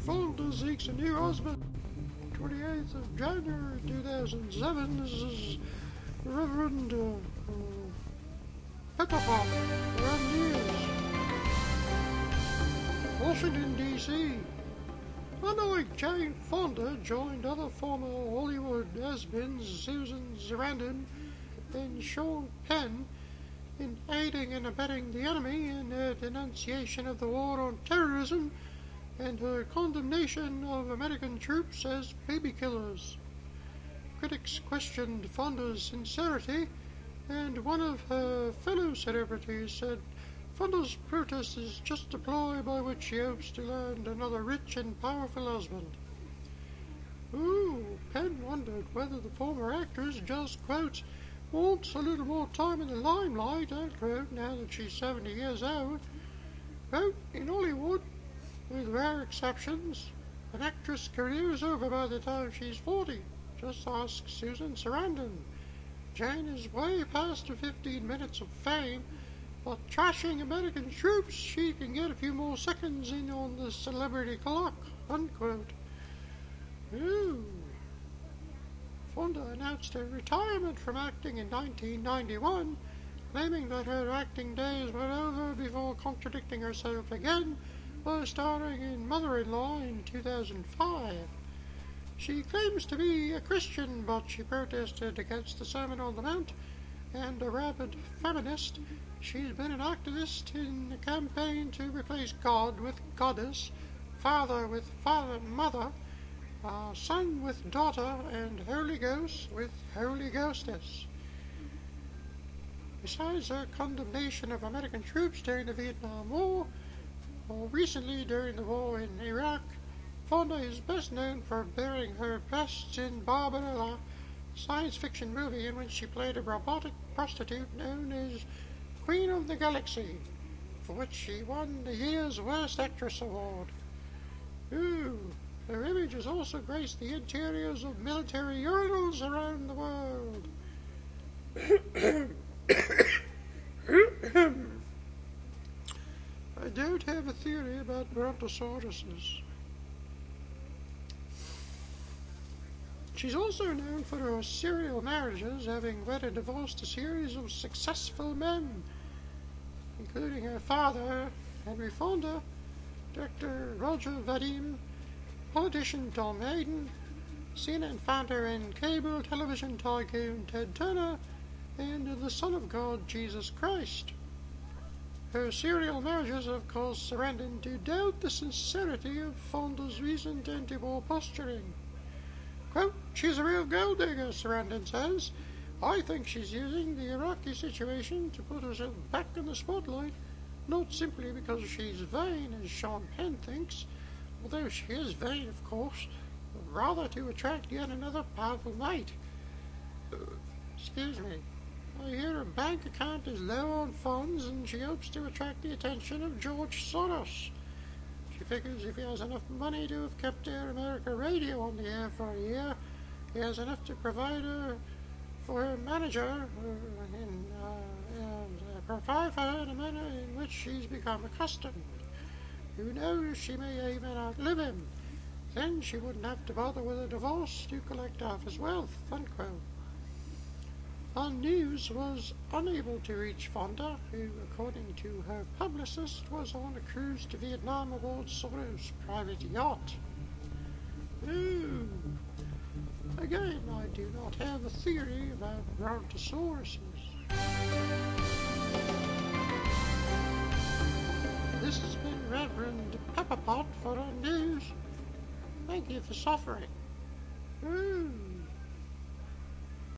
Fonda seeks a new husband. 28th of January 2007. This is Reverend Pepperpot from News. Washington, D.C. Unlike Jane Fonda joined other former Hollywood has-beens Susan Sarandon and Sean Penn in aiding and abetting the enemy in their denunciation of the war on terrorism and her condemnation of American troops as baby killers. Critics questioned Fonda's sincerity, and one of her fellow celebrities said Fonda's protest is just a ploy by which she hopes to land another rich and powerful husband. Penn wondered whether the former actress just, quote, wants a little more time in the limelight, unquote, now that she's 70 years old. Quote, in Hollywood, with rare exceptions, an actress' career is over by the time she's 40. Just ask Susan Sarandon. Jane is way past her 15 minutes of fame, but trashing American troops, she can get a few more seconds in on the celebrity clock, unquote. Fonda announced her retirement from acting in 1991, claiming that her acting days were over before contradicting herself again by starring in Mother-in-Law in 2005. She claims to be a Christian, but she protested against the Sermon on the Mount, and a rabid feminist. She's been an activist in the campaign to replace God with Goddess, Father with Father and Mother, Son with Daughter, and Holy Ghost with Holy Ghostess. Besides her condemnation of American troops during the Vietnam War, or recently during the war in Iraq, Fonda is best known for bearing her breasts in Barbarella, a science fiction movie in which she played a robotic prostitute known as Queen of the Galaxy, for which she won the year's Worst Actress award. Her image has also graced the interiors of military urinals around the world. I don't have a theory about brontosauruses. She's also known for her serial marriages, having wed and divorced a series of successful men, including her father, Henry Fonda, Dr. Roger Vadim, politician Tom Hayden, CNN founder and cable television tycoon Ted Turner, and the Son of God, Jesus Christ. Her serial marriages have caused Sarandon to doubt the sincerity of Fonda's recent anti-war posturing. Quote, she's a real gold digger, Sarandon says. I think she's using the Iraqi situation to put herself back in the spotlight, not simply because she's vain, as Sean Penn thinks, although she is vain, of course, but rather to attract yet another powerful mate. Excuse me. I hear her bank account is low on funds, and she hopes to attract the attention of George Soros. She figures if he has enough money to have kept Air America Radio on the air for a year, he has enough to provide her for her manager and provide for her in a manner in which she's become accustomed. Who knows, she may even outlive him. Then she wouldn't have to bother with a divorce to collect half his wealth, unquote. News was unable to reach Fonda, who, according to her publicist, was on a cruise to Vietnam aboard Soros' private yacht. Again, I do not have a theory about brontosauruses. This has been Reverend Pepperpot for our news. Thank you for suffering.